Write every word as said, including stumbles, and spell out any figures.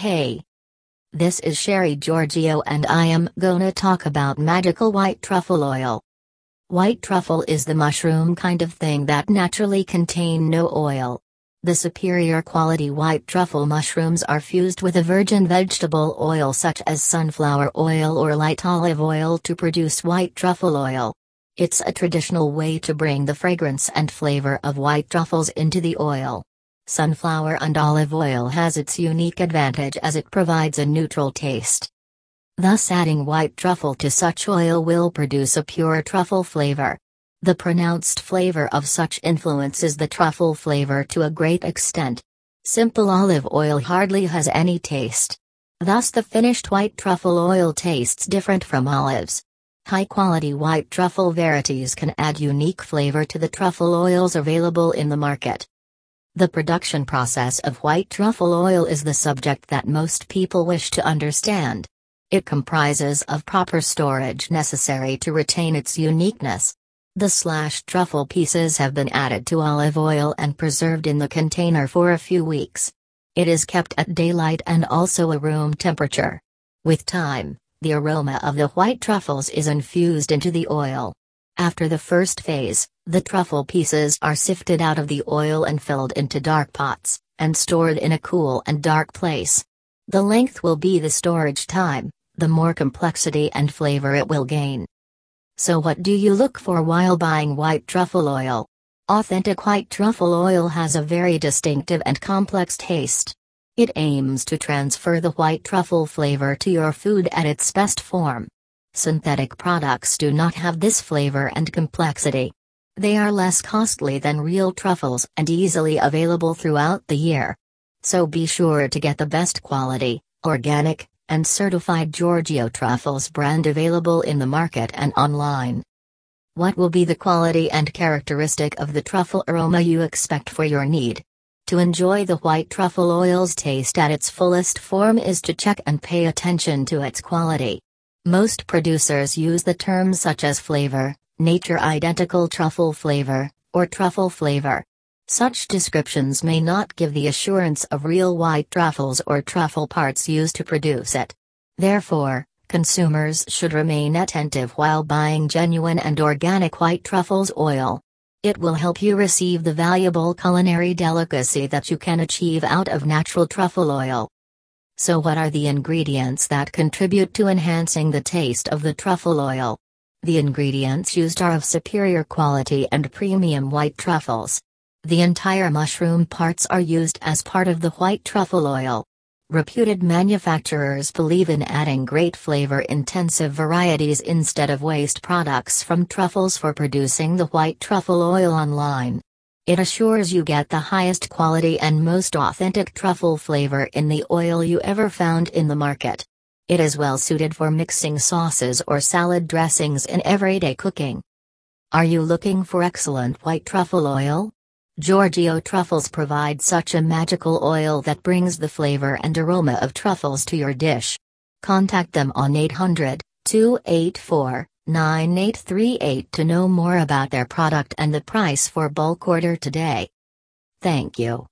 Hey, this is Sherry Giorgio and I am gonna talk about magical white truffle oil. White truffle is the mushroom kind of thing that naturally contain no oil. The superior quality white truffle mushrooms are fused with a virgin vegetable oil such as sunflower oil or light olive oil to produce white truffle oil. It's a traditional way to bring the fragrance and flavor of white truffles into the oil. Sunflower and olive oil has its unique advantage as it provides a neutral taste. Thus adding white truffle to such oil will produce a pure truffle flavor. The pronounced flavor of such influences the truffle flavor to a great extent. Simple olive oil hardly has any taste. Thus the finished white truffle oil tastes different from olives. High-quality white truffle varieties can add unique flavor to the truffle oils available in the market. The production process of white truffle oil is the subject that most people wish to understand. It comprises of proper storage necessary to retain its uniqueness. The slashed truffle pieces have been added to olive oil and preserved in the container for a few weeks. It is kept at daylight and also a room temperature. With time, the aroma of the white truffles is infused into the oil. After the first phase, the truffle pieces are sifted out of the oil and filled into dark pots, and stored in a cool and dark place. The length will be the storage time, the more complexity and flavor it will gain. So what do you look for while buying white truffle oil? Authentic white truffle oil has a very distinctive and complex taste. It aims to transfer the white truffle flavor to your food at its best form. Synthetic products do not have this flavor and complexity. They are less costly than real truffles and easily available throughout the year. So be sure to get the best quality, organic, and certified Giorgio Truffles brand available in the market and online. What will be the quality and characteristic of the truffle aroma you expect for your need? To enjoy the white truffle oil's taste at its fullest form is to check and pay attention to its quality. Most producers use the terms such as flavor, nature identical truffle flavor, or truffle flavor. Such descriptions may not give the assurance of real white truffles or truffle parts used to produce it. Therefore, consumers should remain attentive while buying genuine and organic white truffles oil. It will help you receive the valuable culinary delicacy that you can achieve out of natural truffle oil. So what are the ingredients that contribute to enhancing the taste of the truffle oil? The ingredients used are of superior quality and premium white truffles. The entire mushroom parts are used as part of the white truffle oil. Reputed manufacturers believe in adding great flavor-intensive varieties instead of waste products from truffles for producing the white truffle oil online. It assures you get the highest quality and most authentic truffle flavor in the oil you ever found in the market. It is well suited for mixing sauces or salad dressings in everyday cooking. Are you looking for excellent white truffle oil? Giorgio Truffles provide such a magical oil that brings the flavor and aroma of truffles to your dish. Contact them on eight hundred, two eight four, nine eight three eight to know more about their product and the price for bulk order today. Thank you.